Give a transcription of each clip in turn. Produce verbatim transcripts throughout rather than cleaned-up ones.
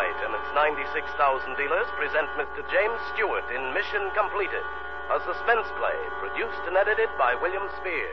Autolite and its ninety-six thousand dealers present Mister James Stewart in Mission Completed, a suspense play produced and edited by William Spear.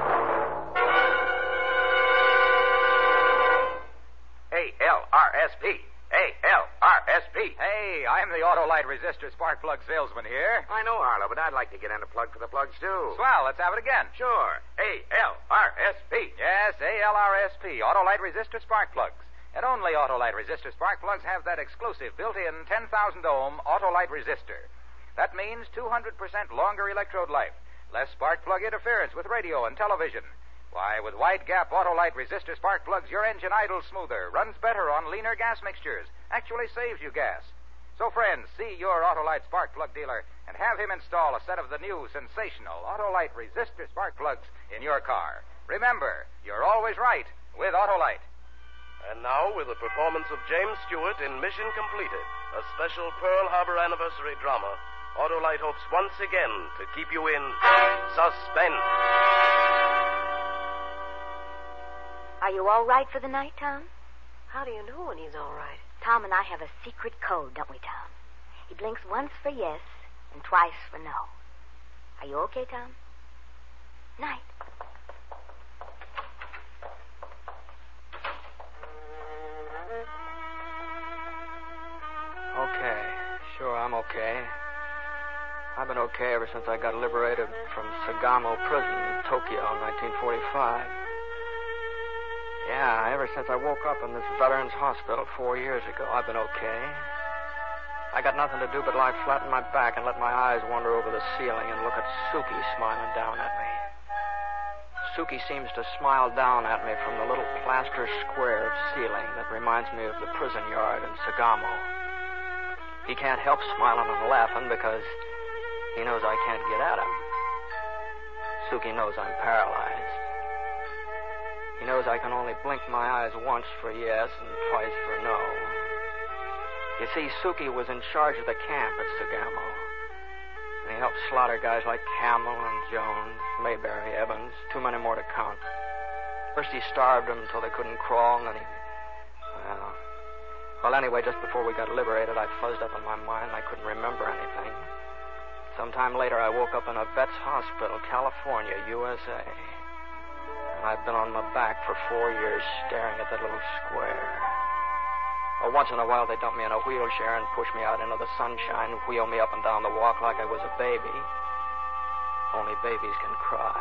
A L R S P. A L R S P. Hey, I'm the Autolite resistor spark plug salesman here. I know, Harlow, but I'd like to get in a plug for the plugs, too. Swell, let's have it again. Sure. A L R S P. Yes, A L R S P, Autolite resistor spark plugs. And only Autolite resistor spark plugs have that exclusive built-in ten thousand ohm Autolite resistor. That means two hundred percent longer electrode life, less spark plug interference with radio and television. Why, with wide-gap Autolite resistor spark plugs, your engine idles smoother, runs better on leaner gas mixtures, actually saves you gas. So, friends, see your Autolite spark plug dealer and have him install a set of the new, sensational Autolite resistor spark plugs in your car. Remember, you're always right with Autolite. And now, with the performance of James Stewart in Mission Completed, a special Pearl Harbor anniversary drama, Autolite hopes once again to keep you in suspense. Are you all right for the night, Tom? How do you know when he's all right? Tom and I have a secret code, don't we, Tom? He blinks once for yes and twice for no. Are you okay, Tom? Night. Okay. Sure, I'm okay. I've been okay ever since I got liberated from Sagamo Prison in Tokyo in nineteen forty-five. Yeah, ever since I woke up in this Veterans Hospital four years ago, I've been okay. I got nothing to do but lie flat on my back and let my eyes wander over the ceiling and look at Suki smiling down at me. Suki seems to smile down at me from the little plaster square of ceiling that reminds me of the prison yard in Sagamo. He can't help smiling and laughing because he knows I can't get at him. Suki knows I'm paralyzed. He knows I can only blink my eyes once for yes and twice for no. You see, Suki was in charge of the camp at Sagamo. And he helped slaughter guys like Camel and Jones, Mayberry, Evans, too many more to count. First he starved them until they couldn't crawl, and then he... Well... Well, anyway, just before we got liberated, I fuzzed up in my mind and I couldn't remember anything. Sometime later, I woke up in a vet's hospital, California, U S A. I've been on my back for four years staring at that little square. Well, once in a while, they dump me in a wheelchair and push me out into the sunshine and wheel me up and down the walk like I was a baby. Only babies can cry.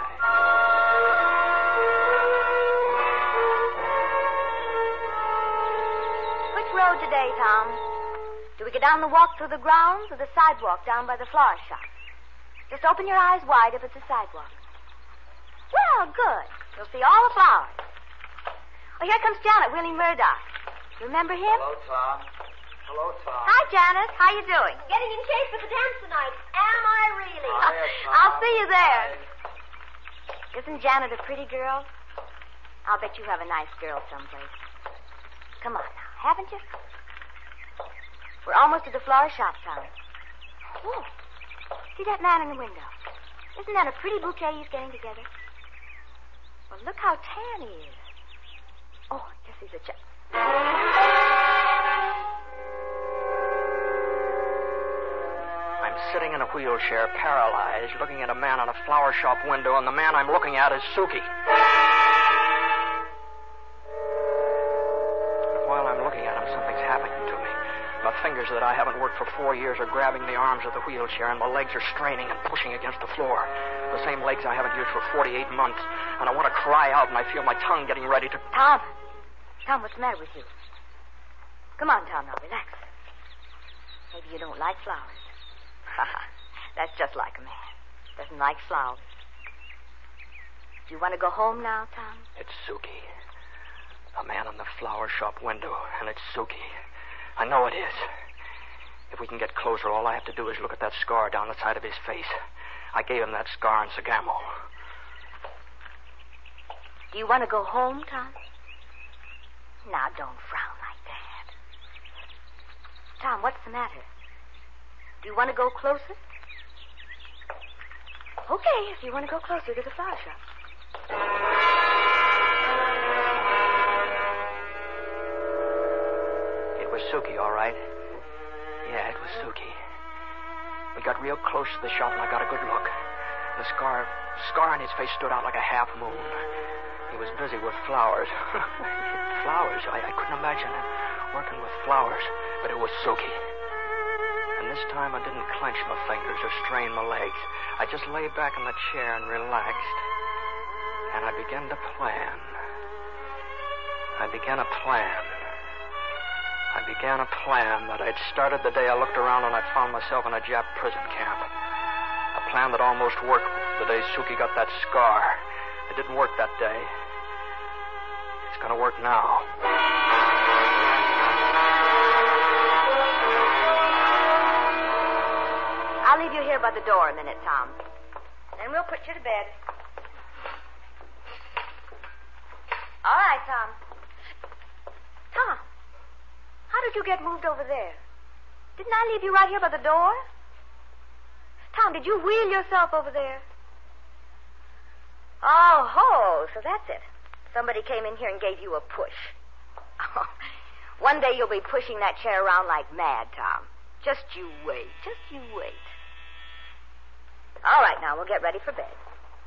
Which road today, Tom? Do we go down the walk through the grounds or the sidewalk down by the flower shop? Just open your eyes wide if it's a sidewalk. Well, good. You'll see all the flowers. Oh, here comes Janet Willie Murdoch. Remember him? Hello, Tom. Hello, Tom. Hi, Janet. How you doing? Getting in shape for the dance tonight. Am I really? Hiya, Tom. I'll see you there. Isn't Janet a pretty girl? I'll bet you have a nice girl someplace. Come on now, haven't you? We're almost at the flower shop, Tom. Oh, see that man in the window? Isn't that a pretty bouquet he's getting together? Well, look how tan he is. Oh, yes, he's a chap. I'm sitting in a wheelchair, paralyzed, looking at a man in a flower shop window, and the man I'm looking at is Suki. And while I'm looking at him, something's happening to me. My fingers that I haven't worked for four years are grabbing the arms of the wheelchair, and my legs are straining and pushing against the floor. The same legs I haven't used for forty-eight months. And I want to cry out, and I feel my tongue getting ready to... Tom. Tom, what's the matter with you? Come on, Tom, now, relax. Maybe you don't like flowers. Ha ha. That's just like a man. Doesn't like flowers. Do you want to go home now, Tom? It's Suki. A man in the flower shop window, and it's Suki. I know it is. If we can get closer, all I have to do is look at that scar down the side of his face. I gave him that scar in Sagamo. Do you want to go home, Tom? Now, don't frown like that. Tom, what's the matter? Do you want to go closer? Okay, if you want to go closer to the flower shop. was Suki, all right. Yeah, it was Suki. We got real close to the shop, and I got a good look. The scar, scar on his face stood out like a half moon. He was busy with flowers. Flowers? I, I couldn't imagine him working with flowers, but it was Suki. And this time I didn't clench my fingers or strain my legs. I just lay back in the chair and relaxed. And I began to plan. I began a plan. I began a plan that I'd started the day I looked around and I found myself in a Jap prison camp. A plan that almost worked the day Suki got that scar. It didn't work that day. It's going to work now. I'll leave you here by the door a minute, Tom. Then we'll put you to bed. All right, Tom. Tom, how did you get moved over there? Didn't I leave you right here by the door? Tom, did you wheel yourself over there? Oh, ho, so that's it. Somebody came in here and gave you a push. Oh, one day you'll be pushing that chair around like mad, Tom. Just you wait. Just you wait. All right, now, we'll get ready for bed.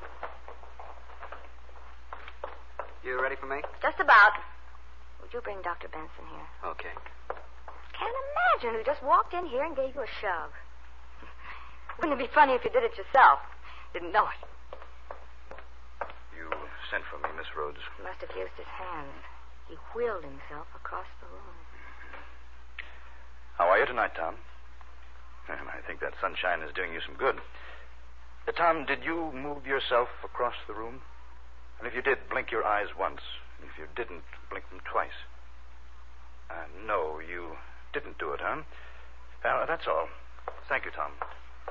You ready for me? Just about. Would you bring Doctor Benson here? Okay. Can't imagine who just walked in here and gave you a shove. Wouldn't it be funny if you did it yourself? Didn't know it. You sent for me, Miss Rhodes. He must have used his hands. He wheeled himself across the room. How are you tonight, Tom? I think that sunshine is doing you some good. Uh, Tom, did you move yourself across the room? And if you did, blink your eyes once. And if you didn't, blink them twice. Uh, no, you didn't do it, huh? Uh, that's all. Thank you, Tom.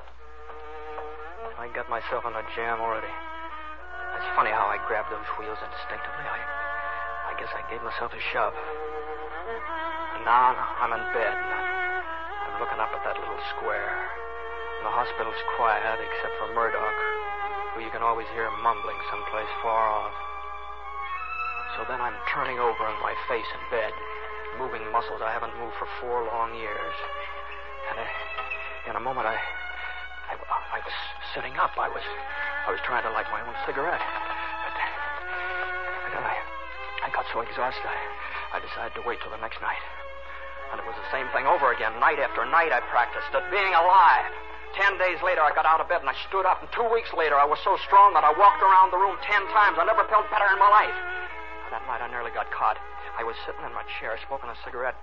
I got myself in a jam already. It's funny how I grabbed those wheels instinctively. I, I guess I gave myself a shove. And now I'm in bed. And I'm looking up at that little square. And the hospital's quiet, except for Murdoch, who you can always hear mumbling someplace far off. So then I'm turning over on my face in bed, moving muscles I haven't moved for four long years. And I, in a moment, I, I, I was sitting up. I was, I was trying to light my own cigarette. But, but then I, I got so exhausted, I, I decided to wait till the next night. And it was the same thing over again. Night after night, I practiced at being alive. Ten days later, I got out of bed and I stood up. And two weeks later, I was so strong that I walked around the room ten times. I never felt better in my life. And that night, I nearly got caught. I was sitting in my chair, smoking a cigarette.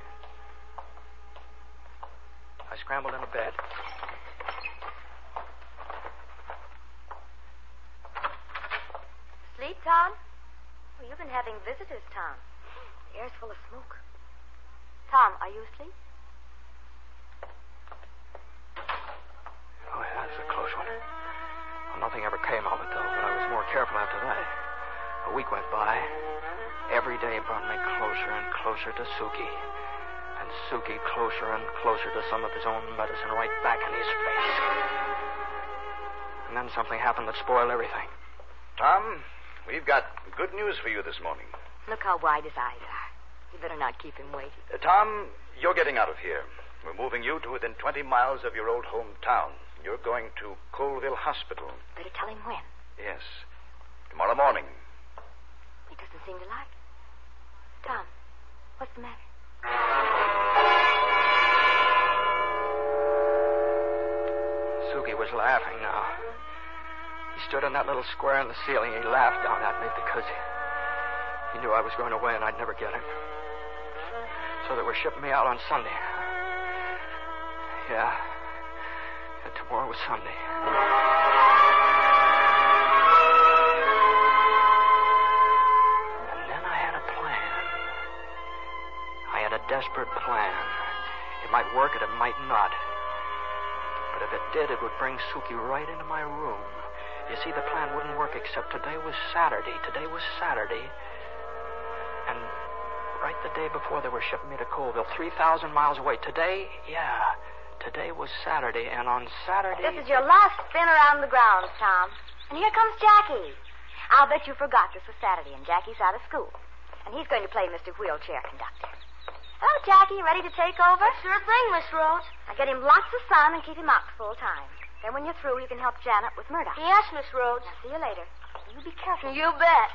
I scrambled into bed. Sleep, Tom? Oh, you've been having visitors, Tom. The air's full of smoke. Tom, are you asleep? Oh, yeah, that's a close one. Well, nothing ever came of it, though, but I was more careful after that. A week went by. Every day brought me closer and closer to Suki. And Suki closer and closer to some of his own medicine right back in his face. And then something happened that spoiled everything. Tom, we've got good news for you this morning. Look how wide his eyes are. You better not keep him waiting. Uh, Tom, you're getting out of here. We're moving you to within twenty miles of your old hometown. You're going to Colville Hospital. Better tell him when. Yes. Tomorrow morning. He doesn't seem to like it. Tom, what's the matter? Suki was laughing now. He stood in that little square in the ceiling. He laughed down at me because he, he knew I was going away and I'd never get him. So they were shipping me out on Sunday. Yeah. And tomorrow was Sunday. And then I had a plan. I had a desperate plan. It might work and it might not. But if it did, it would bring Suki right into my room. You see, the plan wouldn't work except today was Saturday. Today was Saturday. And right the day before they were shipping me to Colville, three thousand miles away. Today, yeah, today was Saturday, and on Saturday... This is your last spin around the grounds, Tom. And here comes Jackie. I'll bet you forgot this was Saturday, and Jackie's out of school. And he's going to play Mister Wheelchair Conductor. Hello, Jackie. Ready to take over? Sure thing, Miss Rhodes. Now get him lots of sun and keep him out full time. Then when you're through, you can help Janet with Murdoch. Yes, Miss Rhodes. Now, see you later. You be careful. You bet.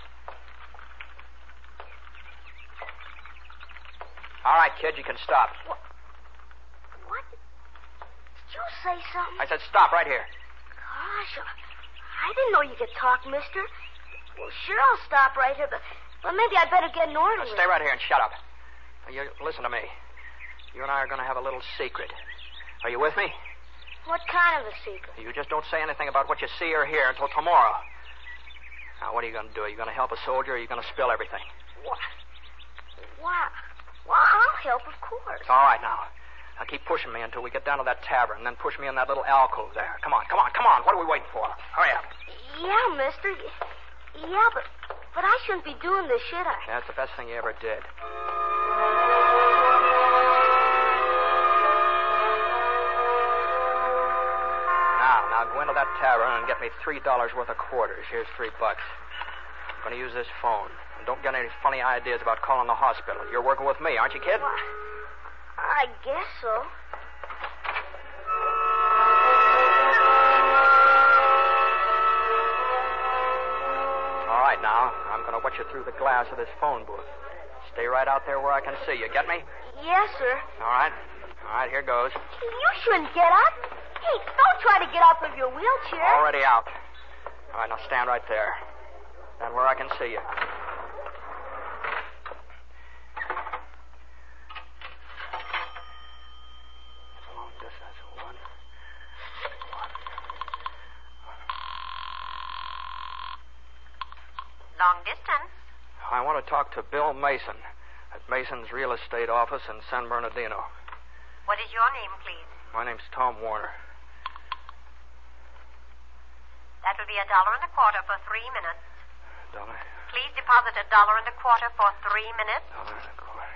All right, kid, you can stop. What? What? Did you say something? I said stop right here. Gosh, I didn't know you could talk, mister. Well, sure, I'll stop right here, but, but maybe I'd better get an order. Now, stay right here and shut up. Now, you listen to me. You and I are going to have a little secret. Are you with me? What kind of a secret? You just don't say anything about what you see or hear until tomorrow. Now, what are you going to do? Are you going to help a soldier, or are you going to spill everything? What? Why? Well, I'll help, of course. All right, now. Now, keep pushing me until we get down to that tavern, and then push me in that little alcove there. Come on, come on, come on. What are we waiting for? Hurry up. Yeah, mister. Yeah, but but I shouldn't be doing this, should I? That's the best thing you ever did. Now, now, go into that tavern and get me three dollars worth of quarters. Here's three bucks. I'm going to use this phone. And don't get any funny ideas about calling the hospital. You're working with me, aren't you, kid? Well, I guess so. All right, now. I'm going to watch you through the glass of this phone booth. Stay right out there where I can see you. Get me? Yes, sir. All right. All right, here goes. You shouldn't get up. Hey, don't try to get up with your wheelchair. Already out. All right, now stand right there. Stand where I can see you. Long distance. I want to talk to Bill Mason at Mason's real estate office in San Bernardino. What is your name, please? My name's Tom Warner. That will be a dollar and a quarter for three minutes. Dollar? Please deposit a dollar and a quarter for three minutes. Dollar and a quarter.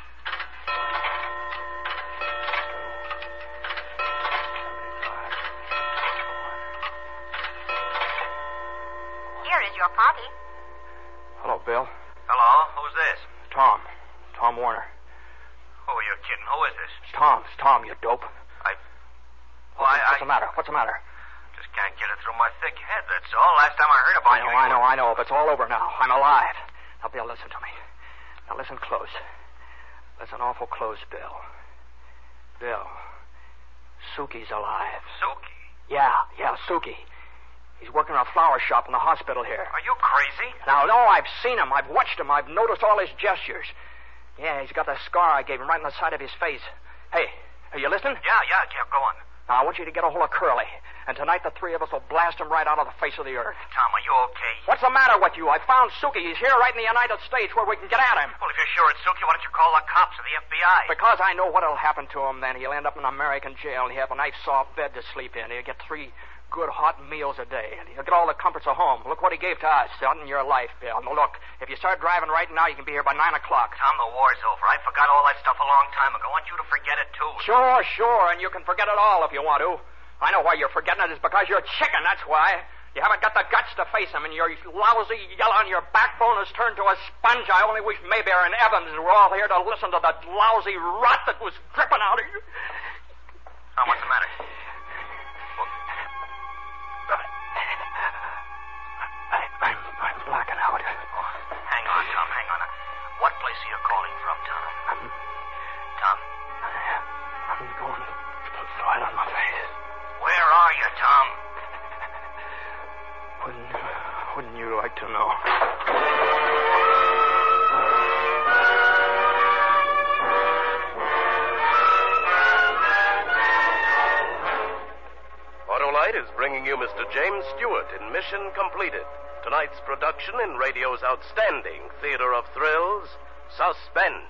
Here is your party. Hello, Bill. Hello, who's this? Tom. Tom Warner. Oh, you're kidding. Who is this? It's Tom. It's Tom, you dope. I... Why, What's I... the matter? What's the matter? Just can't get it through my thick head, that's all. Last time I heard about I know, you... I know, I know, but it's all over now. I'm alive. Now, Bill, listen to me. Now, listen close. Listen awful close, Bill. Bill. Suki's alive. Suki? Yeah, yeah, Suki. He's working in a flower shop in the hospital here. Are you crazy? Now, no, I've seen him. I've watched him. I've noticed all his gestures. Yeah, he's got that scar I gave him right in the side of his face. Hey, are you listening? Yeah, yeah, yeah, go on. Now, I want you to get a hold of Curly. And tonight the three of us will blast him right out of the face of the earth. Tom, are you okay? What's the matter with you? I found Suki. He's here right in the United States where we can get at him. Well, if you're sure it's Suki, why don't you call the cops or the F B I? Because I know what'll happen to him then. He'll end up in an American jail and he'll have a nice soft bed to sleep in. He'll get three good hot meals a day. And he'll get all the comforts of home. Look what he gave to us out in your life, Bill. Now, look, if you start driving right now, you can be here by nine o'clock. Tom, the war's over. I forgot all that stuff a long time ago. I want you to forget it, too. Sure, sure, and you can forget it all if you want to. I know why you're forgetting it. It's because you're a chicken, that's why. You haven't got the guts to face him, and your lousy yell on your backbone has turned to a sponge. I only wish Mayberry and Evans were all here to listen to the lousy rot that was dripping out of you. Tom, what's the matter? I, I'm, I'm blacking out. Oh, hang on, Tom, hang on. What place are you calling from, Tom? I'm, Tom? I'm going flat on my face. Where are you, Tom? Wouldn't, wouldn't you like to know? Autolite is bringing you Mister James Stewart in Mission Completed. Tonight's production in radio's outstanding theater of thrills, Suspense.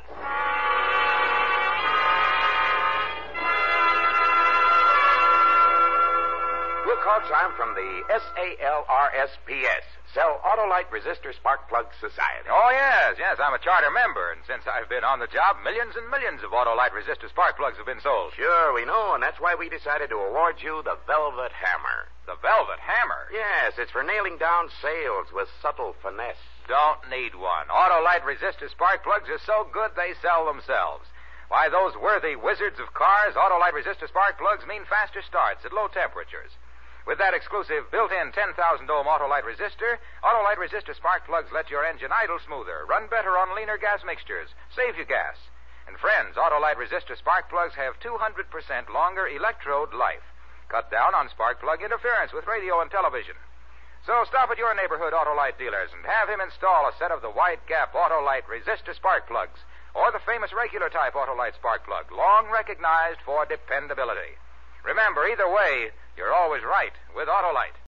We'll call time from the S A L R S P S, Sell Autolite Resistor Spark Plug Society. Oh, yes, yes, I'm a charter member, and since I've been on the job, millions and millions of Autolite resistor spark plugs have been sold. Sure, we know, and that's why we decided to award you the Velvet Hammer. The Velvet Hammer? Yes, it's for nailing down sales with subtle finesse. don't need one. Autolite resistor spark plugs are so good they sell themselves. Why, those worthy wizards of cars, Autolite resistor spark plugs mean faster starts at low temperatures. With that exclusive built-in ten thousand ohm Autolite resistor, Autolite resistor spark plugs let your engine idle smoother, run better on leaner gas mixtures, save you gas. And friends, Autolite resistor spark plugs have two hundred percent longer electrode life. Cut down on spark plug interference with radio and television. So stop at your neighborhood Autolite dealers and have him install a set of the wide gap Autolite resistor spark plugs or the famous regular type Autolite spark plug, long recognized for dependability. Remember, either way, you're always right with Autolite.